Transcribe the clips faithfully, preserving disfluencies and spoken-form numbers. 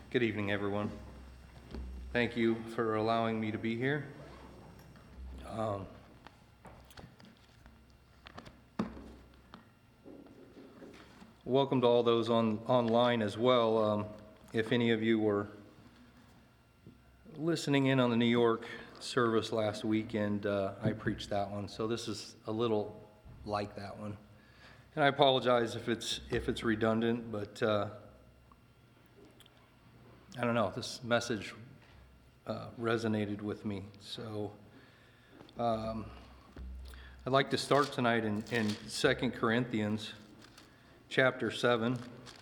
Good evening, everyone. Thank you for allowing me to be here. Um, welcome to all those on online as well. Um, if any of you were listening in on the New York service last weekend, uh, I preached that one, so this is a little like that one. And I apologize if it's if it's redundant, but uh, I don't know, this message uh, resonated with me. So um, I'd like to start tonight in, in Second Corinthians chapter seven.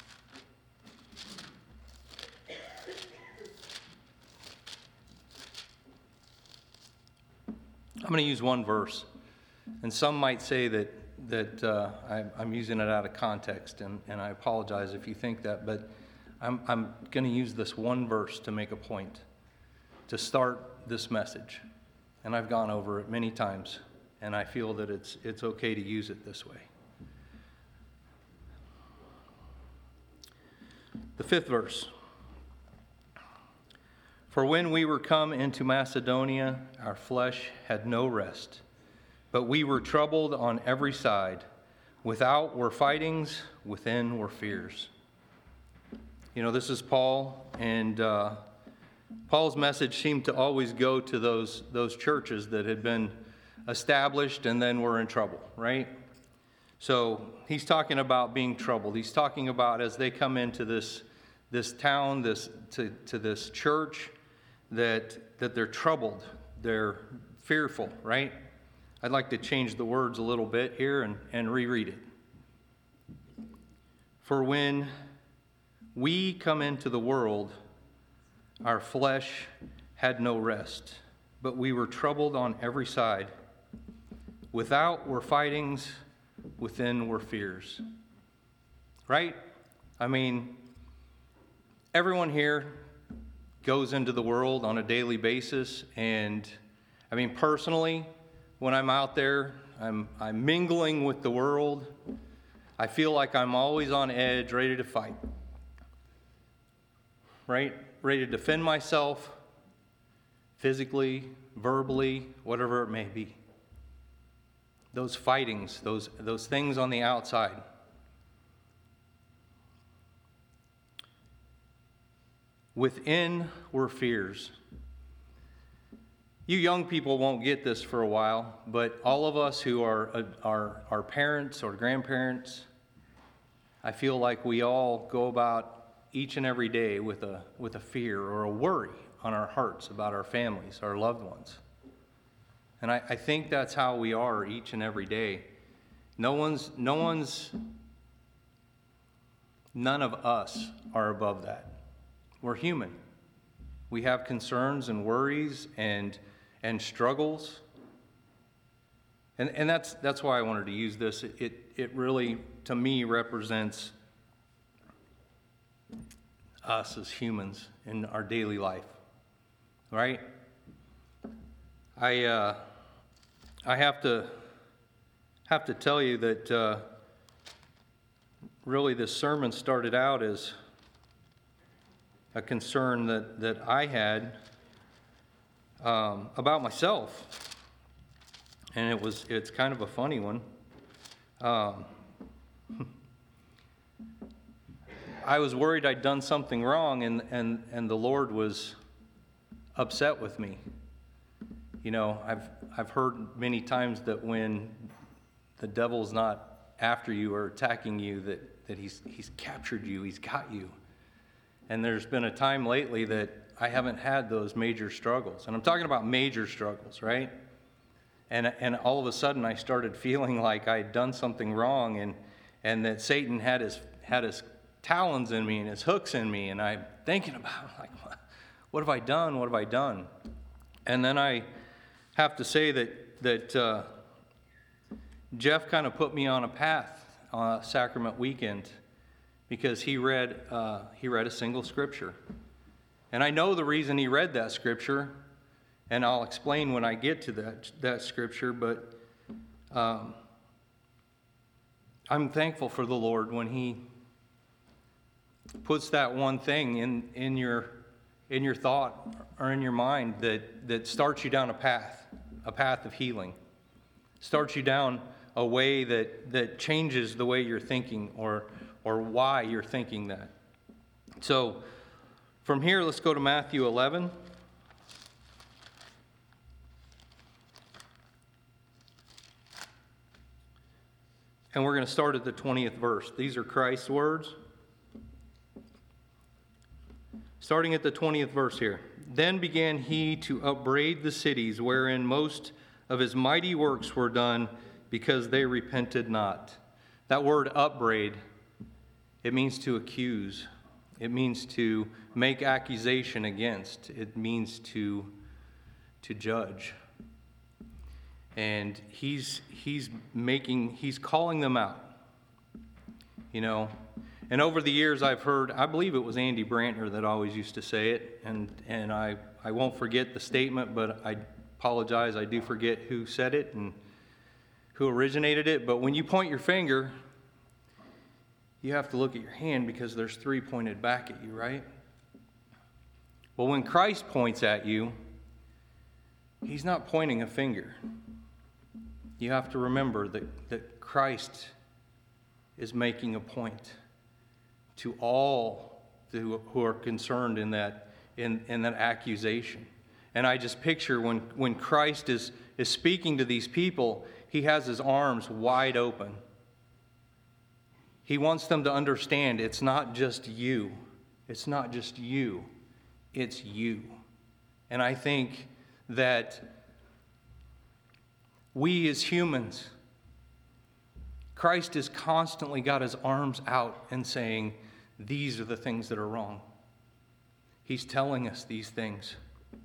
I'm going to use one verse, and some might say that that uh, I, I'm using it out of context, and, and I apologize if you think that, but I'm, I'm going to use this one verse to make a point, to start this message. And I've gone over it many times, and I feel that it's it's okay to use it this way. The fifth verse. For when we were come into Macedonia, our flesh had no rest, but we were troubled on every side. Without were fightings, within were fears. You know, this is Paul, and uh, Paul's message seemed to always go to those those churches that had been established and then were in trouble, right? So he's talking about being troubled. He's talking about as they come into this this town, this to, to this church, that that they're troubled, they're fearful, right? I'd like to change the words a little bit here and, and reread it. For when we come into the world, our flesh had no rest, but we were troubled on every side. Without were fightings, within were fears. Right? I mean, everyone here goes into the world on a daily basis, and I mean, personally, when I'm out there, I'm I'm mingling with the world. I feel like I'm always on edge, ready to fight. Right? Ready to defend myself physically, verbally, whatever it may be. Those fightings, those those things on the outside. Within were fears. You young people won't get this for a while, but all of us who are are our parents or grandparents, I feel like we all go about each and every day with a with a fear or a worry on our hearts about our families, our loved ones. And I, I think that's how we are each and every day. No one's no one's none of us are above that. We're human. We have concerns and worries and and struggles. And and that's that's why I wanted to use this. It it, it really to me represents us as humans in our daily life, right? I uh, I have to have to tell you that uh, really this sermon started out as a concern that that I had um, about myself, and it was it's kind of a funny one. Um, I was worried I'd done something wrong, and, and, and the Lord was upset with me. You know, I've I've heard many times that when the devil's not after you or attacking you, that, that he's he's captured you, he's got you. And there's been a time lately that I haven't had those major struggles. And I'm talking about major struggles, right? And and all of a sudden I started feeling like I'd done something wrong, and and that Satan had his had his talons in me and his hooks in me, and I'm thinking about like, what, what have I done? What have I done? And then I have to say that that uh, Jeff kind of put me on a path on Sacrament Weekend because he read uh, he read a single scripture, and I know the reason he read that scripture, and I'll explain when I get to that that scripture. But um, I'm thankful for the Lord when he. puts that one thing in, in your in your thought or in your mind that, that starts you down a path, a path of healing. Starts you down a way that, that changes the way you're thinking or or why you're thinking that. So from here, let's go to Matthew eleven. And we're going to start at the twentieth verse. These are Christ's words. Starting at the twentieth verse here. Then began he to upbraid the cities wherein most of his mighty works were done, because they repented not. That word upbraid, it means to accuse. It means to make accusation against. It means to, to judge. And he's he's making he's calling them out. You know, and over the years I've heard, I believe it was Andy Brantner that always used to say it, and and I, I won't forget the statement, but I apologize, I do forget who said it and who originated it. But when you point your finger, you have to look at your hand because there's three pointed back at you, right? Well, when Christ points at you, he's not pointing a finger. You have to remember that, that Christ is making a point to all who, who are concerned in that, in, in that accusation. And I just picture when, when Christ is, is speaking to these people, he has his arms wide open. He wants them to understand it's not just you. It's not just you. It's you. And I think that we as humans, Christ has constantly got his arms out and saying, these are the things that are wrong. He's telling us these things.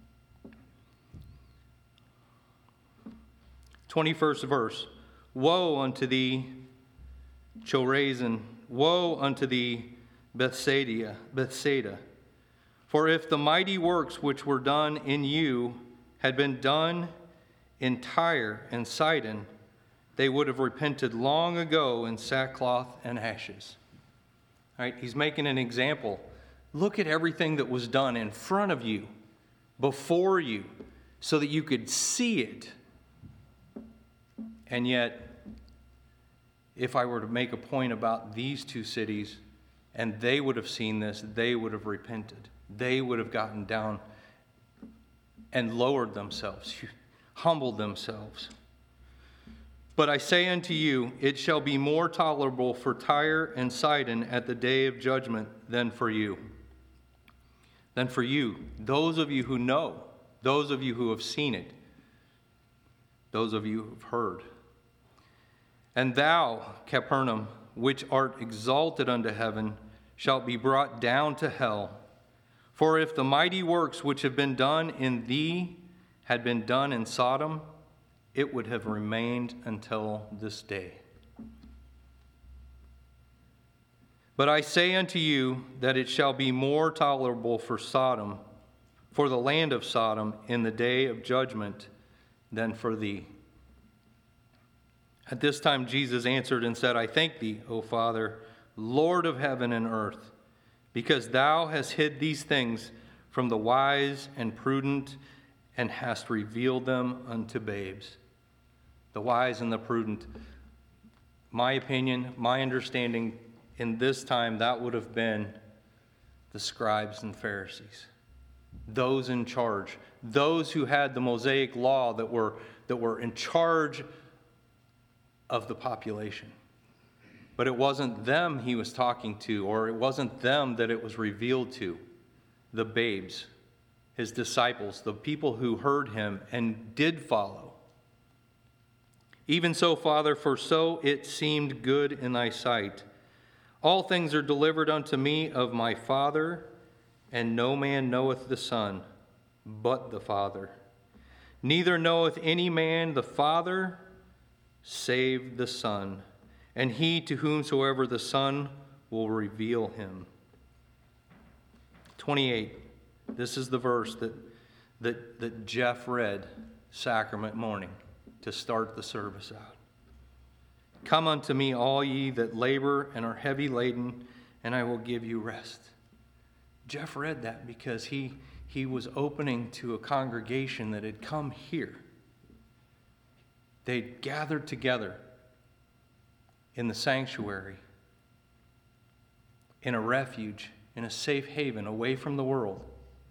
twenty-first verse. Woe unto thee, Chorazin! Woe unto thee, Bethsaida! Bethsaida! For if the mighty works which were done in you had been done in Tyre and Sidon, they would have repented long ago in sackcloth and ashes. All right, he's making an example. Look at everything that was done in front of you, before you, so that you could see it. And yet, if I were to make a point about these two cities, and they would have seen this, they would have repented. They would have gotten down and lowered themselves, humbled themselves. But I say unto you, it shall be more tolerable for Tyre and Sidon at the day of judgment than for you. Than for you, those of you who know, those of you who have seen it, those of you who have heard. And thou, Capernaum, which art exalted unto heaven, shalt be brought down to hell. For if the mighty works which have been done in thee had been done in Sodom, it would have remained until this day. But I say unto you that it shall be more tolerable for Sodom, for the land of Sodom, in the day of judgment than for thee. At this time Jesus answered and said, I thank thee, O Father, Lord of heaven and earth, because thou hast hid these things from the wise and prudent, and hast revealed them unto babes. The wise and the prudent. My opinion, my understanding, in this time, that would have been the scribes and Pharisees. Those in charge. Those who had the Mosaic law that were, that were in charge of the population. But it wasn't them he was talking to, or it wasn't them that it was revealed to. The babes, his disciples, the people who heard him and did follow. Even so, Father, for so it seemed good in thy sight. All things are delivered unto me of my Father, and no man knoweth the Son, but the Father. Neither knoweth any man the Father, save the Son, and he to whomsoever the Son will reveal him. twenty-eight. This is the verse that, that, that Jeff read sacrament morning to start the service out. Come unto me, all ye that labor and are heavy laden, and I will give you rest. Jeff read that because he, he was opening to a congregation that had come here. They'd gathered together in the sanctuary, in a refuge, in a safe haven, away from the world.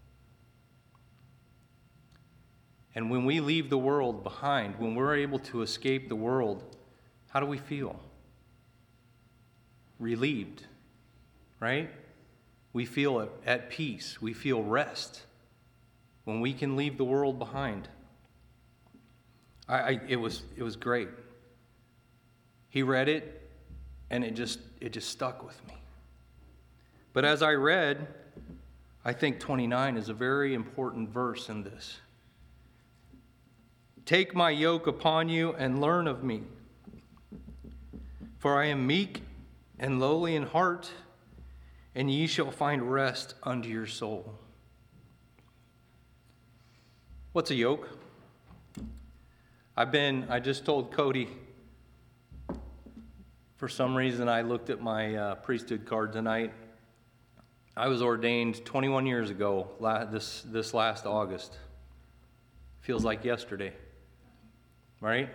And when we leave the world behind, when we're able to escape the world, how do we feel? Relieved, right? We feel at, at peace. We feel rest when we can leave the world behind. I, I it was it was great. He read it, and it just it just stuck with me. But as I read, I think twenty-nine is a very important verse in this. Take my yoke upon you and learn of me, for I am meek and lowly in heart, and ye shall find rest unto your soul. What's a yoke? I've been, I just told Cody, for some reason I looked at my uh, priesthood card tonight. I was ordained twenty-one years ago, this, this last August. Feels like yesterday, right?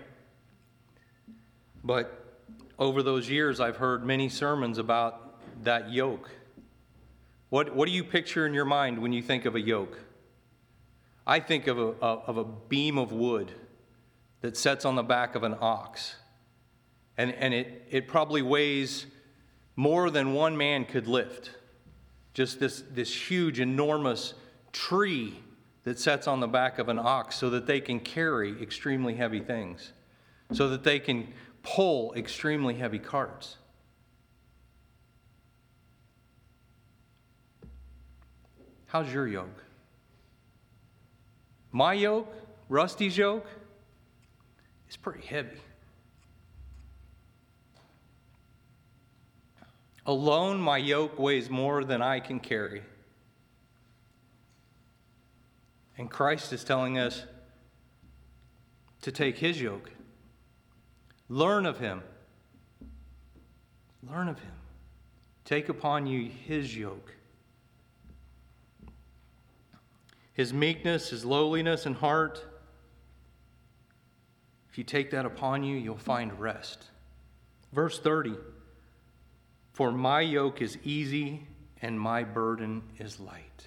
But over those years, I've heard many sermons about that yoke. What, what do you picture in your mind when you think of a yoke? I think of a, of a beam of wood that sits on the back of an ox. And, and it, it probably weighs more than one man could lift. Just this, this huge, enormous tree that sits on the back of an ox so that they can carry extremely heavy things, so that they can pull extremely heavy carts. How's your yoke? My yoke, Rusty's yoke, is pretty heavy. Alone, my yoke weighs more than I can carry. And Christ is telling us to take his yoke. Learn of him. Learn of him. Take upon you his yoke. His meekness, his lowliness in heart. If you take that upon you, you'll find rest. Verse thirty. For my yoke is easy and my burden is light.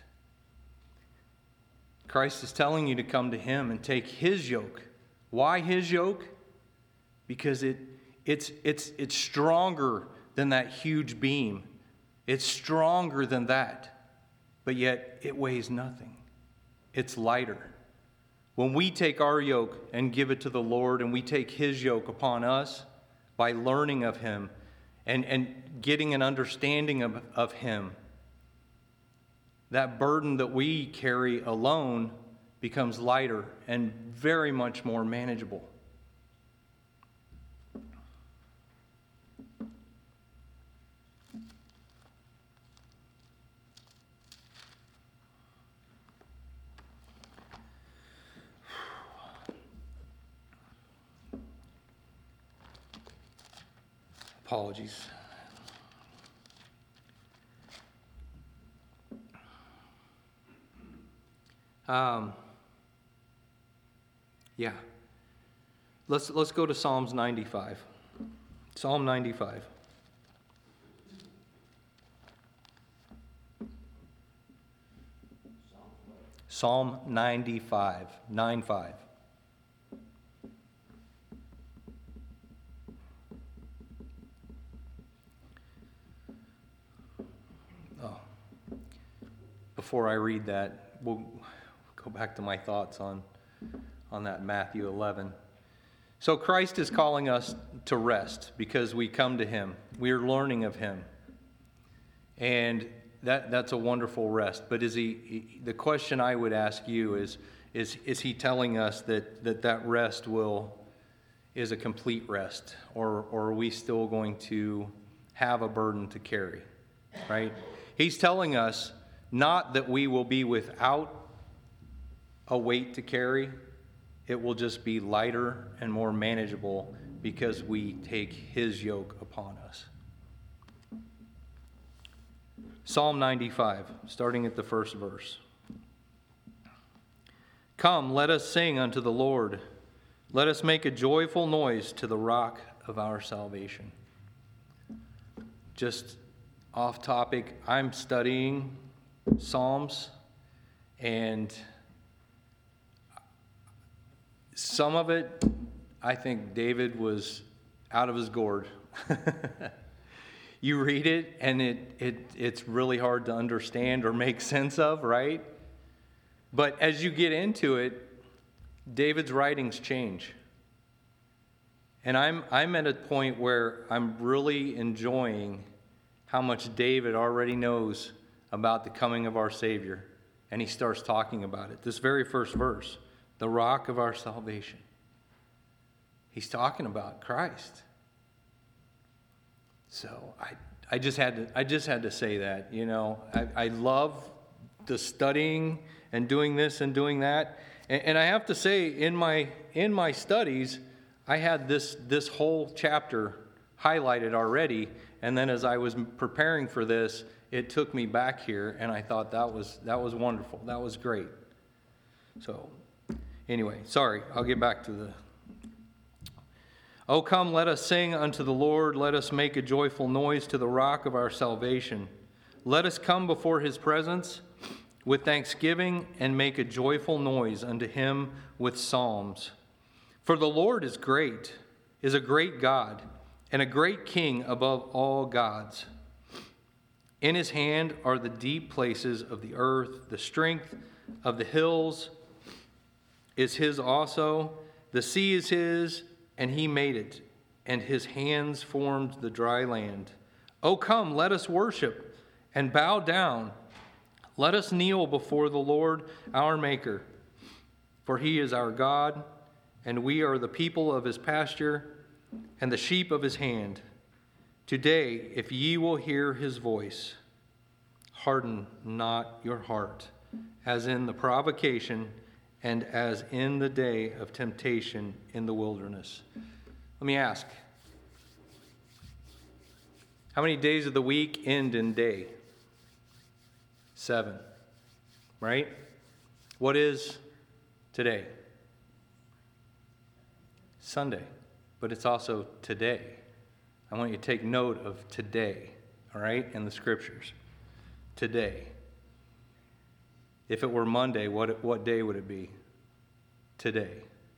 Christ is telling you to come to him and take his yoke. Why his yoke? Because it, it's, it's, it's stronger than that huge beam. It's stronger than that. But yet it weighs nothing. It's lighter. When we take our yoke and give it to the Lord, and we take his yoke upon us by learning of him and, and getting an understanding of, of him, that burden that we carry alone becomes lighter and very much more manageable. Apologies. Um, yeah. Let's let's go to Psalms ninety-five. Psalm ninety-five. Psalm ninety-five. nine five. Oh. Before I read that, we'll go back to my thoughts on, on that Matthew eleven. So Christ is calling us to rest because we come to him. We are learning of him. And that, that's a wonderful rest. But is he, the question I would ask you is, is, is he telling us that, that that rest will, is a complete rest? Or, or are we still going to have a burden to carry? Right? He's telling us not that we will be without a weight to carry. It will just be lighter and more manageable because we take his yoke upon us. Psalm ninety-five, starting at the first verse. Come, let us sing unto the Lord. Let us make a joyful noise to the rock of our salvation. Just off topic, I'm studying Psalms, and some of it, I think David was out of his gourd. You read it, and it, it it's really hard to understand or make sense of, right? But as you get into it, David's writings change. And I'm I'm at a point where I'm really enjoying how much David already knows about the coming of our Savior. And he starts talking about it. This very first verse, the rock of our salvation. He's talking about Christ. So I I just had to I just had to say that, you know. I, I love the studying and doing this and doing that. And, and I have to say, in my in my studies, I had this this whole chapter highlighted already. And then as I was preparing for this, it took me back here, and I thought that was that was wonderful. That was great. So anyway, sorry, I'll get back to the Oh, come, let us sing unto the Lord. Let us make a joyful noise to the rock of our salvation. Let us come before his presence with thanksgiving and make a joyful noise unto him with psalms. For the Lord is great, is a great God, and a great King above all gods. In his hand are the deep places of the earth. The strength of the hills is his also. The sea is his, and he made it, and his hands formed the dry land. O come, let us worship and bow down. Let us kneel before the Lord our Maker. For he is our God, and we are the people of his pasture and the sheep of his hand. Today, if ye will hear his voice, harden not your heart, as in the provocation and as in the day of temptation in the wilderness. Let me ask, how many days of the week end in day? Seven, right? What is today? Sunday, but it's also today. I want you to take note of today, all right, in the scriptures. Today. If it were Monday, what, what day would it be? Today.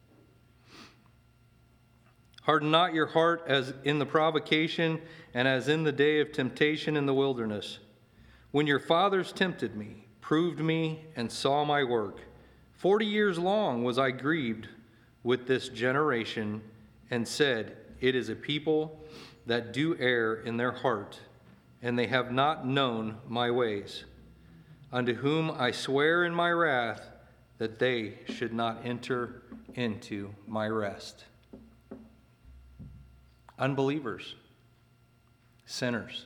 Harden not your heart as in the provocation and as in the day of temptation in the wilderness. When your fathers tempted me, proved me, and saw my work. Forty years long was I grieved with this generation and said, it is a people that do err in their heart, and they have not known my ways. Unto whom I swear in my wrath that they should not enter into my rest. Unbelievers, sinners.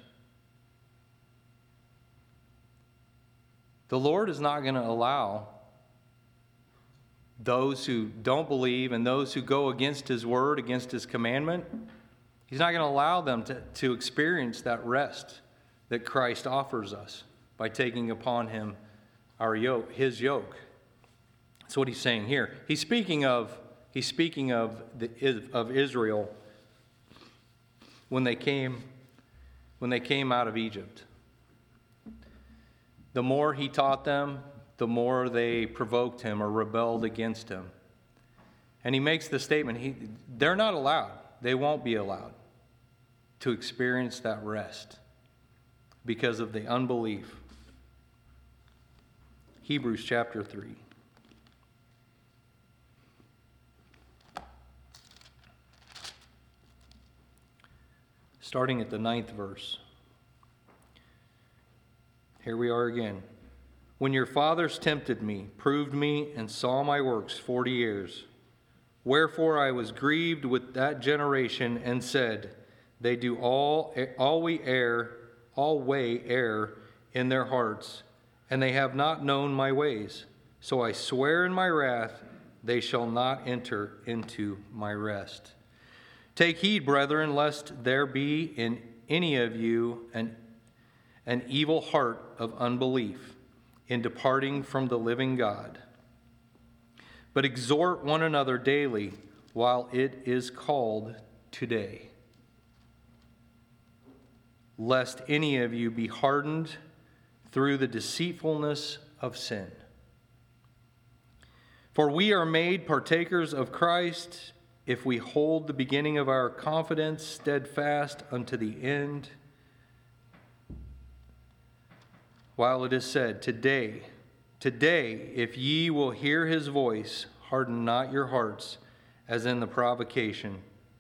The Lord is not going to allow those who don't believe and those who go against his word, against his commandment, he's not going to allow them to, to experience that rest that Christ offers us by taking upon him our yoke, his yoke. That's what he's saying here. He's speaking of he's speaking of the of Israel when they came when they came out of Egypt. The more he taught them, the more they provoked him or rebelled against him. And he makes the statement, he, they're not allowed, they won't be allowed to experience that rest because of the unbelief. Hebrews chapter three. Starting at the ninth verse. Here we are again. When your fathers tempted me, proved me, and saw my works forty years, wherefore I was grieved with that generation and said, they do all all we err, all way err in their hearts, and they have not known my ways. So I swear in my wrath, they shall not enter into my rest. Take heed, brethren, lest there be in any of you an an evil heart of unbelief in departing from the living God. But exhort one another daily while it is called today, lest any of you be hardened through the deceitfulness of sin. For we are made partakers of Christ if we hold the beginning of our confidence steadfast unto the end. While it is said, Today, today, if ye will hear his voice, harden not your hearts, as in the provocation.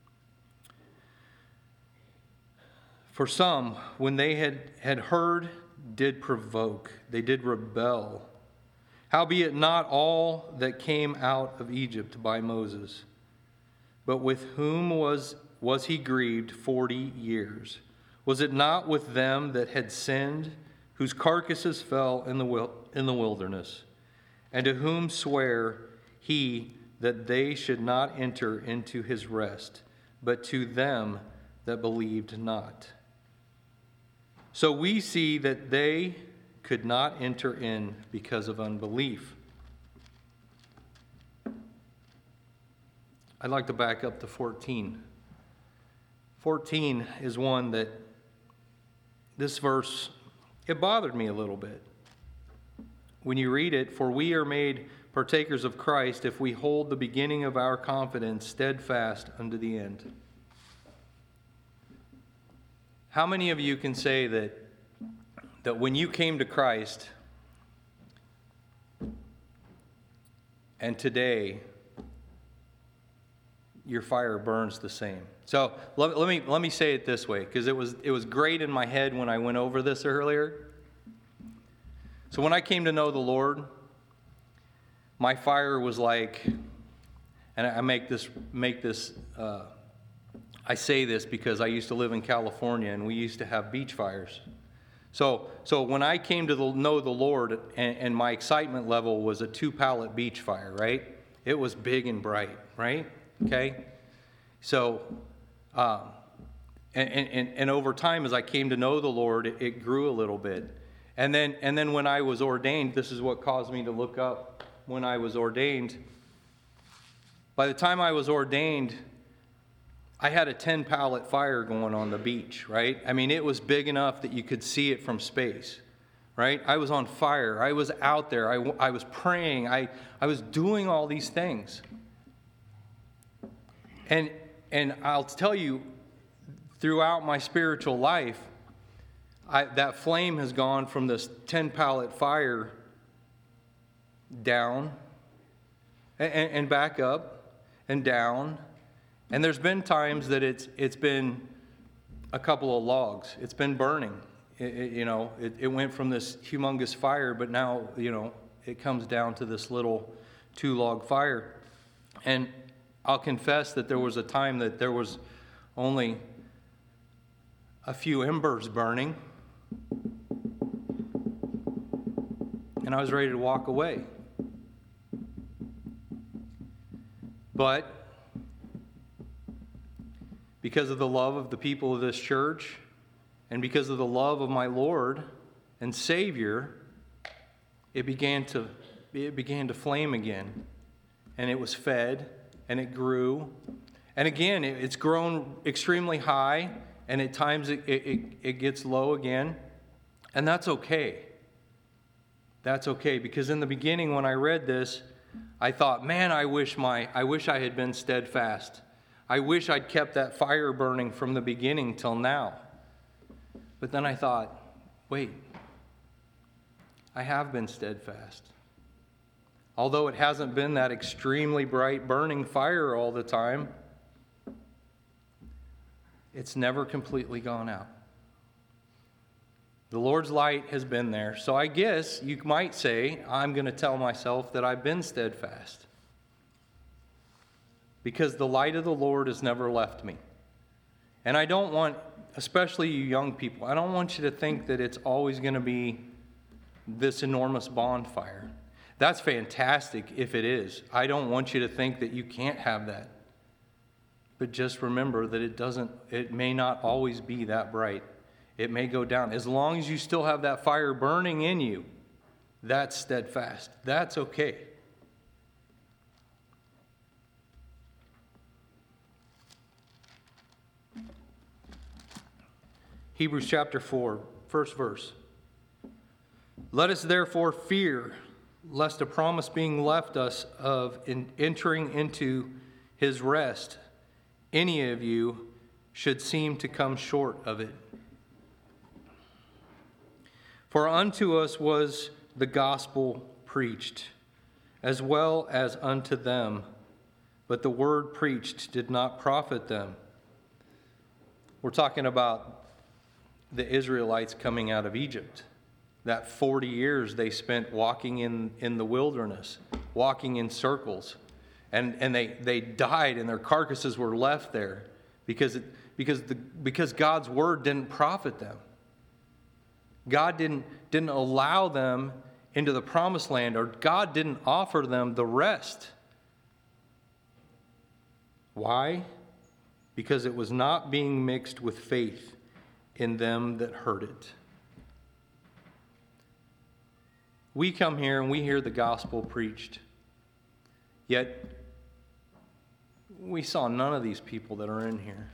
For some, when they had, had heard, did provoke, they did rebel. Howbeit not all that came out of Egypt by Moses, but with whom was, was he grieved forty years? Was it not with them that had sinned, whose carcasses fell in the wil- in the wilderness, and to whom sware he that they should not enter into his rest, but to them that believed not? So we see that they could not enter in because of unbelief. I'd like to back up to fourteen. fourteen is one that this verse, it bothered me a little bit. When you read it, for we are made partakers of Christ if we hold the beginning of our confidence steadfast unto the end. How many of you can say that, that when you came to Christ and today your fire burns the same? So let, let me let me say it this way, because it was it was great in my head when I went over this earlier. So when I came to know the Lord, my fire was like, and I make this make this uh, I say this because I used to live in California and we used to have beach fires. So so when I came to the, know the Lord, and, and my excitement level was a two pallet beach fire, right? It was big and bright, right? Okay, so um, and, and and over time, as I came to know the Lord, it, it grew a little bit, and then and then when I was ordained, this is what caused me to look up when I was ordained. By the time I was ordained, I had a ten pallet fire going on the beach, right? I mean, it was big enough that you could see it from space, right? I was on fire. I was out there. I, I was praying. I, I was doing all these things. And and I'll tell you, throughout my spiritual life, I, that flame has gone from this ten pallet fire down and, and back up and down. And there's been times that it's it's been a couple of logs. It's been burning. It, it, you know, it, it went from this humongous fire, but now, you know, it comes down to this little two log fire. And I'll confess that there was a time that there was only a few embers burning, and I was ready to walk away. But because of the love of the people of this church, and because of the love of my Lord and Savior, it began to it began to flame again, and it was fed. And it grew. And again, it, it's grown extremely high, and at times it, it, it gets low again. And that's okay. That's okay, because in the beginning when I read this, I thought, man, I wish my I wish I had been steadfast. I wish I'd kept that fire burning from the beginning till now. But then I thought, wait, I have been steadfast. Although it hasn't been that extremely bright burning fire all the time, it's never completely gone out. The Lord's light has been there. So I guess you might say, I'm going to tell myself that I've been steadfast, because the light of the Lord has never left me. And I don't want, especially you young people, I don't want you to think that it's always going to be this enormous bonfire. That's fantastic if it is. I don't want you to think that you can't have that. But just remember that it doesn't, it may not always be that bright. It may go down. As long as you still have that fire burning in you, that's steadfast. That's okay. Hebrews chapter four, first verse. Let us therefore fear, lest a promise being left us of in entering into his rest, any of you should seem to come short of it. For unto us was the gospel preached, as well as unto them, but the word preached did not profit them. We're talking about the Israelites coming out of Egypt. That forty years they spent walking in, in the wilderness, walking in circles. And, and they, they died and their carcasses were left there because, it, because, the, because God's word didn't profit them. God didn't, didn't allow them into the promised land, or God didn't offer them the rest. Why? Because it was not being mixed with faith in them that heard it. We come here and we hear the gospel preached, yet we saw none of these people that are in here.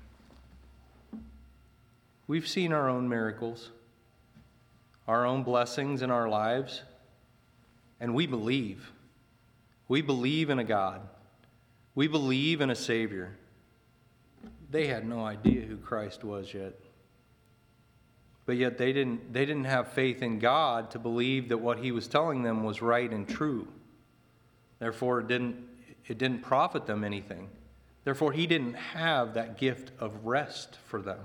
We've seen our own miracles, our own blessings in our lives, and we believe. We believe in a God. We believe in a Savior. They had no idea who Christ was yet. But yet they didn't, they didn't have faith in God to believe that what he was telling them was right and true. Therefore, it didn't, it didn't profit them anything. Therefore, he didn't have that gift of rest for them.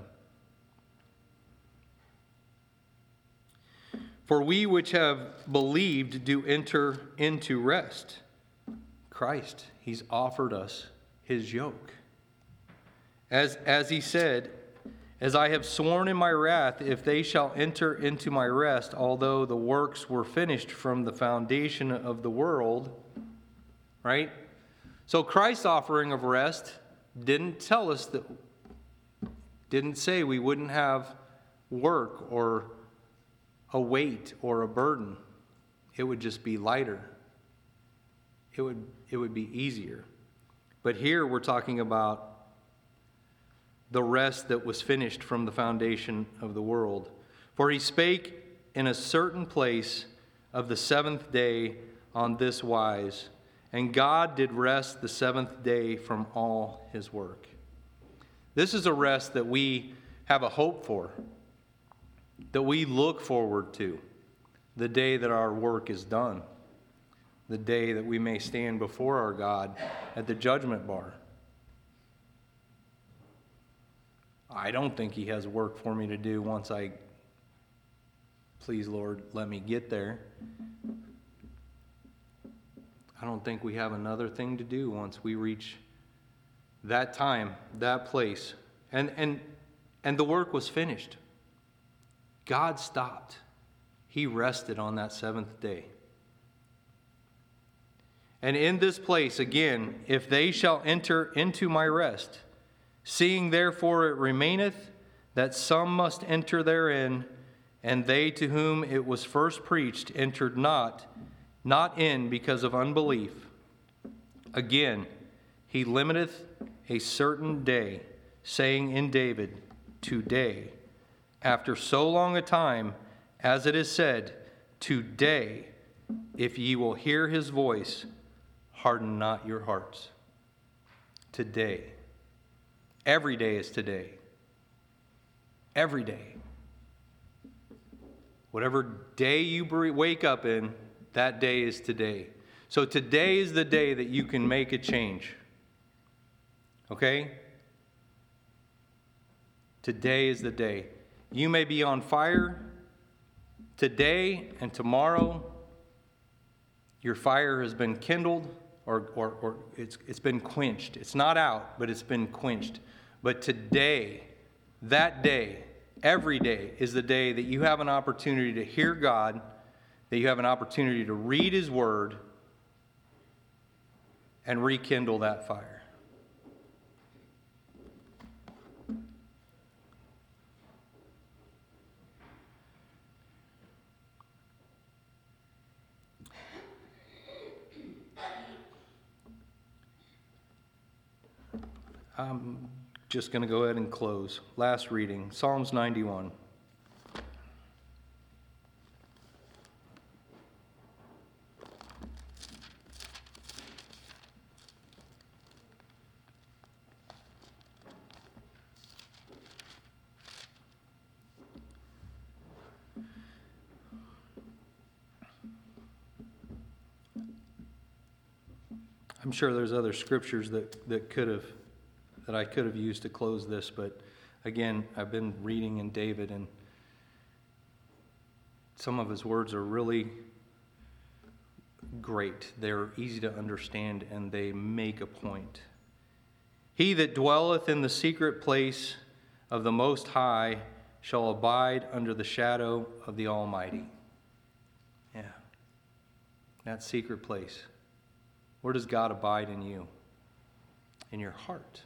For we which have believed do enter into rest. Christ, he's offered us his yoke. As, as he said, as I have sworn in my wrath, if they shall enter into my rest, although the works were finished from the foundation of the world. Right? So Christ's offering of rest didn't tell us that, didn't say we wouldn't have work or a weight or a burden. It would just be lighter. It would, it would be easier. But here we're talking about the rest that was finished from the foundation of the world. For he spake in a certain place of the seventh day on this wise, and God did rest the seventh day from all his work. This is a rest that we have a hope for, that we look forward to, the day that our work is done, the day that we may stand before our God at the judgment bar. I don't think he has work for me to do once I, please Lord, let me get there. I don't think we have another thing to do once we reach that time, that place. And and and the work was finished. God stopped. He rested on that seventh day. And in this place, again, if they shall enter into my rest, seeing therefore it remaineth that some must enter therein, and they to whom it was first preached entered not, not in because of unbelief. Again, he limiteth a certain day, saying in David, today, after so long a time, as it is said, today, if ye will hear his voice, harden not your hearts. Today. Every day is today. Every day. Whatever day you wake up in, that day is today. So today is the day that you can make a change. Okay? Today is the day. You may be on fire today, and tomorrow your fire has been kindled, or, or, or it's, it's been quenched. It's not out, but it's been quenched. But today, that day, every day is the day that you have an opportunity to hear God, that you have an opportunity to read his word and rekindle that fire. I'm just going to go ahead and close. Last reading, Psalms ninety-one. I'm sure there's other scriptures that, that could have, that I could have used to close this, but again, I've been reading in David, and some of his words are really great. They're easy to understand, and they make a point. He that dwelleth in the secret place of the Most High shall abide under the shadow of the Almighty. Yeah, that secret place. Where does God abide in you? In your heart.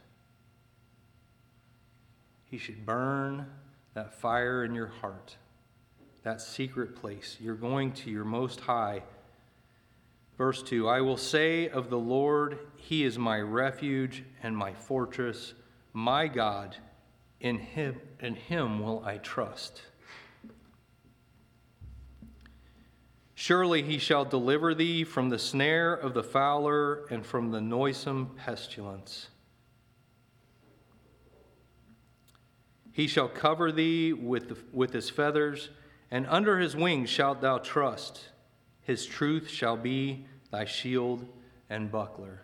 He should burn that fire in your heart, that secret place. You're going to your Most High. Verse two, I will say of the Lord, He is my refuge and my fortress, my God, in Him, in Him will I trust. Surely He shall deliver thee from the snare of the fowler and from the noisome pestilence. He shall cover thee with, the, with His feathers, and under His wings shalt thou trust. His truth shall be thy shield and buckler.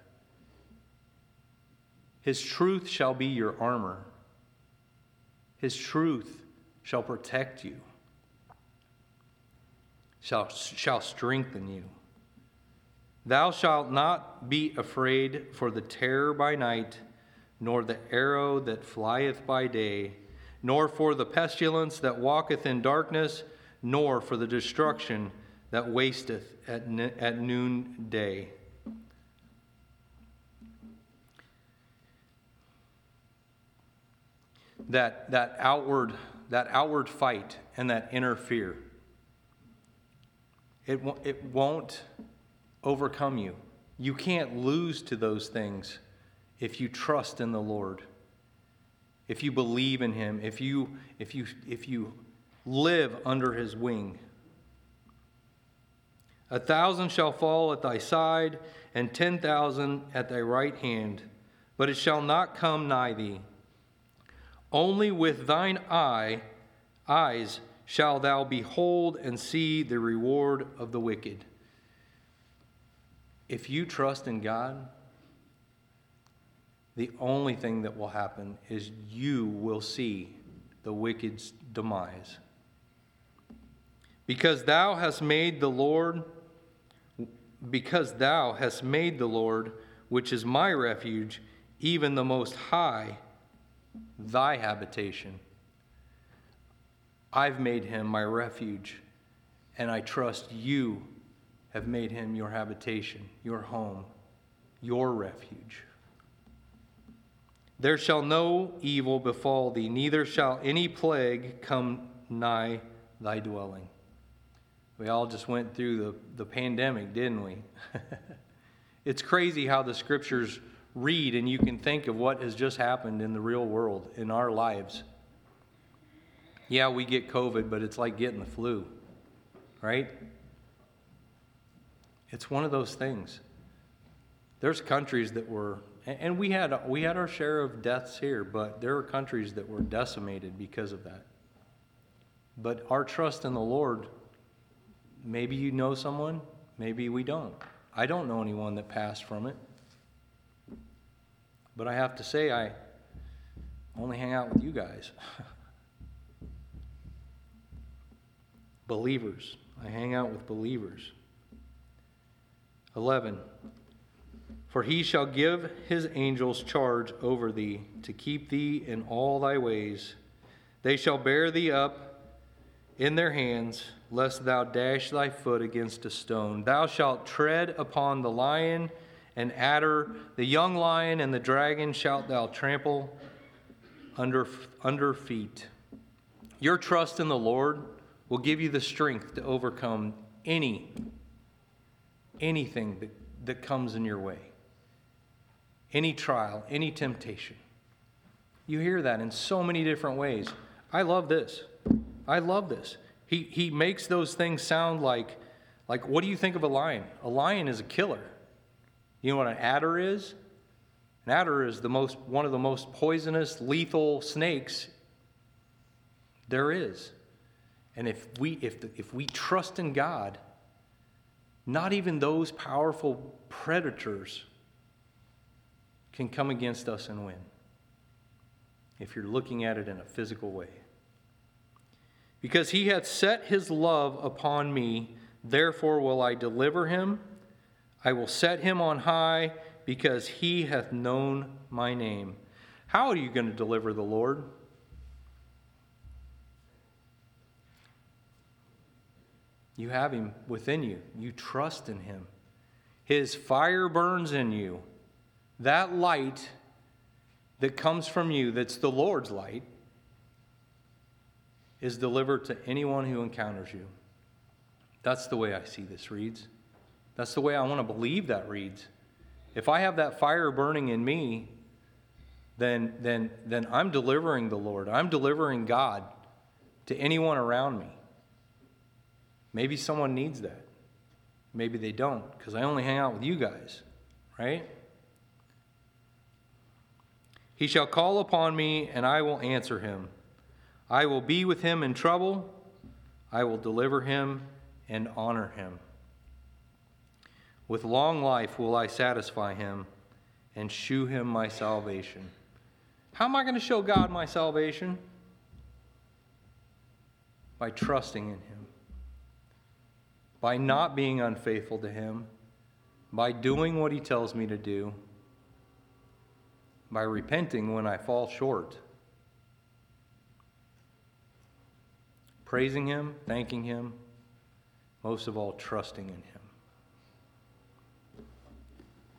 His truth shall be your armor. His truth shall protect you. Shall, shall strengthen you. Thou shalt not be afraid for the terror by night, nor the arrow that flieth by day, nor for the pestilence that walketh in darkness, nor for the destruction that wasteth at, at noonday. That, that outward, that outward fight and that inner fear. It, it won't overcome you. You can't lose to those things if you trust in the Lord, if you believe in Him, if you, if you, if you live under His wing. A thousand shall fall at thy side, and ten thousand at thy right hand, but it shall not come nigh thee. Only with thine eye, eyes shall thou behold and see the reward of the wicked. If you trust in God, the only thing that will happen is you will see the wicked's demise. Because thou hast made the Lord, because thou hast made the Lord, which is my refuge, even the Most High, thy habitation. I've made Him my refuge, and I trust you have made Him your habitation, your home, your refuge. There shall no evil befall thee, neither shall any plague come nigh thy dwelling. We all just went through the, the pandemic, didn't we? It's crazy how the scriptures read, and you can think of what has just happened in the real world, in our lives. Yeah, we get COVID, but it's like getting the flu, right? It's one of those things. There's countries that were, and we had we had our share of deaths here, but there are countries that were decimated because of that. But our trust in the Lord, maybe you know someone, maybe we don't. I don't know anyone that passed from it. But I have to say, I only hang out with you guys. Believers. I hang out with believers. eleven. For he shall give his angels charge over thee, to keep thee in all thy ways. They shall bear thee up in their hands, lest thou dash thy foot against a stone. Thou shalt tread upon the lion and adder, the young lion and the dragon shalt thou trample under, under feet. Your trust in the Lord will give you the strength to overcome any, anything that, that comes in your way. Any trial, any temptation. You hear that in so many different ways. I love this. I love this. He, he makes those things sound like, like, what do you think of a lion? A lion is a killer. You know what an adder is? An adder is the most, one of the most poisonous, lethal snakes there is. And if we, if, the, if we trust in God, not even those powerful predators can come against us and win, if you're looking at it in a physical way. Because he hath set his love upon me, therefore will I deliver him. I will set him on high, because he hath known my name. How are you going to deliver the Lord? You have him within you. You trust in him. His fire burns in you. That light that comes from you, that's the Lord's light, is delivered to anyone who encounters you. That's the way I see this reads. That's the way I want to believe that reads. If I have that fire burning in me, then, then, then I'm delivering the Lord. I'm delivering God to anyone around me. Maybe someone needs that. Maybe they don't, because I only hang out with you guys, right? He shall call upon me, and I will answer him. I will be with him in trouble. I will deliver him and honor him. With long life will I satisfy him and shew him my salvation. How am I going to show God my salvation? By trusting in him. By not being unfaithful to him. By doing what he tells me to do. By repenting when I fall short. Praising him, thanking him, most of all, trusting in him.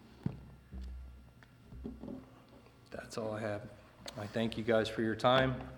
That's all I have. I thank you guys for your time.